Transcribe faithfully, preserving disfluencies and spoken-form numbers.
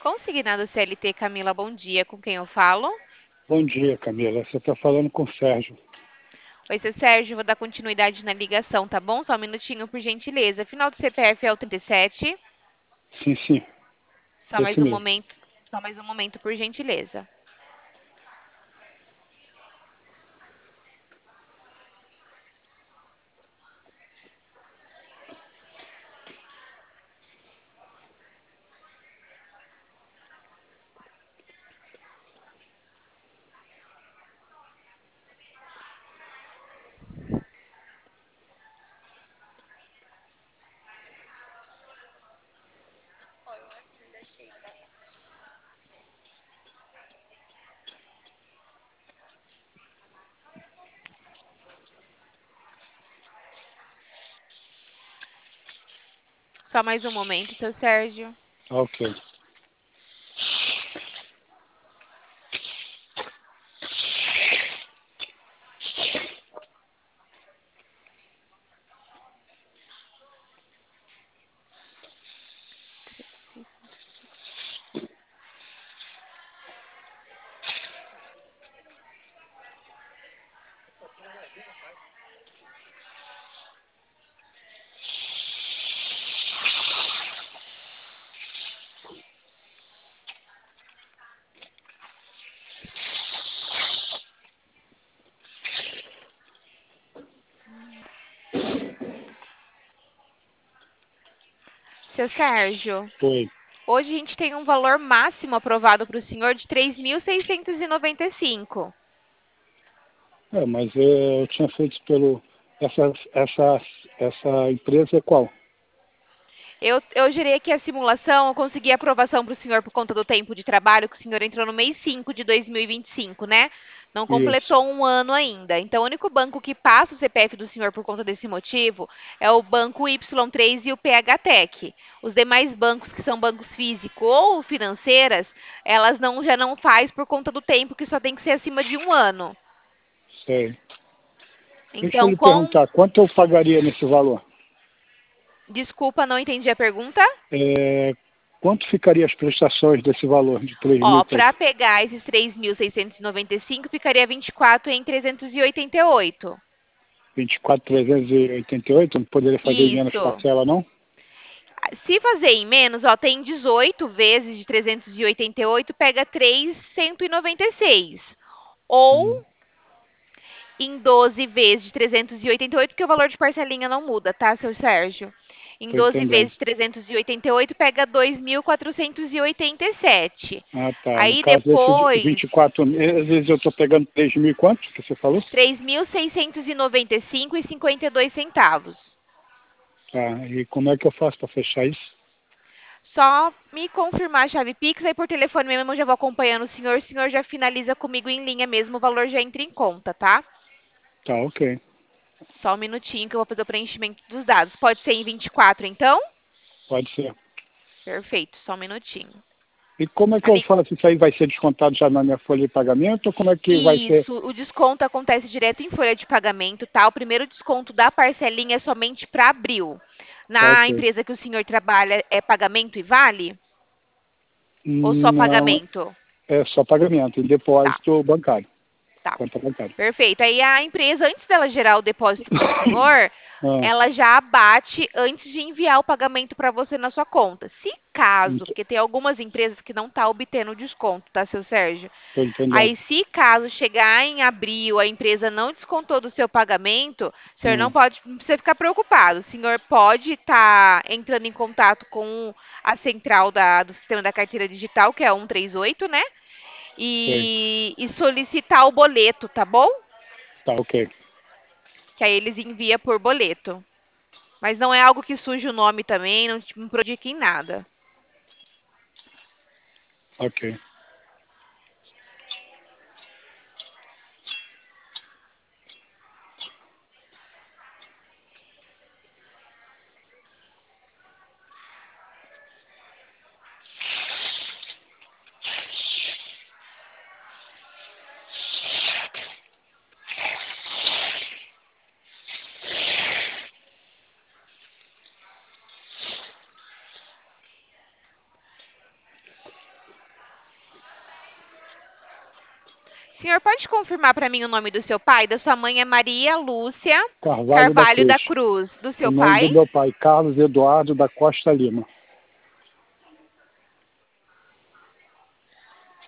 Consignado C L T, Camila, bom dia. Com quem eu falo? Bom dia, Camila. Você está falando com o Sérgio. Oi, seu Sérgio, vou dar continuidade na ligação, tá bom? Só um minutinho, por gentileza. Final do C P F é o trinta e sete. Sim, sim, Só mais esse um mesmo. momento. Só mais um momento, por gentileza. Só mais um momento, seu Sérgio. Ok. Seu Sérgio, Foi. hoje a gente tem um valor máximo aprovado para o senhor de três mil seiscentos e noventa e cinco. É, mas é, eu tinha feito pelo... Essa, essa, essa empresa é qual? Eu, eu gerei aqui a simulação, eu consegui aprovação para o senhor por conta do tempo de trabalho, que o senhor entrou no mês cinco de dois mil e vinte e cinco, né? Não Isso. completou um ano ainda. Então, o único banco que passa o C P F do senhor por conta desse motivo é o Banco Y três e o P H Tec. Os demais bancos, que são bancos físicos ou financeiras, elas não, já não faz por conta do tempo, que só tem que ser acima de um ano. Sei. Deixa eu Então, lhe com... perguntar, quanto eu pagaria nesse valor? Desculpa, não entendi a pergunta. É, quanto ficaria as prestações desse valor de três mil Ó, e pouco? para pegar esses três mil seiscentos e noventa e cinco, ficaria vinte e quatro em trezentos e oitenta e oito. vinte e quatro mil trezentos e oitenta e oito? Não poderia fazer em menos Isso. parcela, não? Se fazer em menos, ó, tem dezoito vezes de trezentos e oitenta e oito, pega três mil cento e noventa e seis. Hum, Ou em doze vezes de trezentos e oitenta e oito, porque o valor de parcelinha não muda, tá, seu Sérgio? Em Estou doze entendendo. vezes de trezentos e oitenta e oito, pega dois mil quatrocentos e oitenta e sete. Ah, tá. No Aí caso desse de vinte e depois, quatro meses, eu estou pegando três mil e quanto que você falou? três mil seiscentos e noventa e cinco e cinquenta e dois centavos. Tá. E como é que eu faço para fechar isso? Só me confirmar a chave Pix, aí por telefone mesmo eu já vou acompanhando o senhor, o senhor já finaliza comigo em linha mesmo, o valor já entra em conta, tá? Tá, ok. Só um minutinho que eu vou fazer o preenchimento dos dados. Pode ser em vinte e quatro, então? Pode ser. Perfeito, só um minutinho. E como é que eu Ali, faço? Isso aí vai ser descontado já na minha folha de pagamento ou como é que vai ser? isso, o desconto acontece direto em folha de pagamento, tá? O primeiro desconto da parcelinha é somente para abril. Tá, Na ok. empresa que o senhor trabalha, é pagamento e vale? Ou só Não, pagamento? é só pagamento, em Tá. depósito bancário, Tá. conta bancária. Perfeito. Aí a empresa, antes dela gerar o depósito para o senhor, Ah, ela já abate antes de enviar o pagamento para você na sua conta. Se caso, estou porque tem algumas empresas que não tá obtendo desconto, tá, seu Sérgio? entendendo. Aí, se caso chegar em abril, a empresa não descontou do seu pagamento, o senhor não Ah, pode, não precisa ficar preocupado. O senhor pode estar entrando em contato com a central da- do sistema da carteira digital, que é a cento e trinta e oito, né? sei. E, e solicitar o boleto, tá bom? Tá, ok. Que aí eles enviam por boleto. Mas não é algo que suje o nome também, não te me prejudica em nada. Ok. Senhor, pode confirmar para mim o nome do seu pai? Da sua mãe é Maria Lúcia Carvalho da Carvalho da Cruz. Cruz. Do O seu nome pai? do meu pai, Carlos Eduardo da Costa Lima.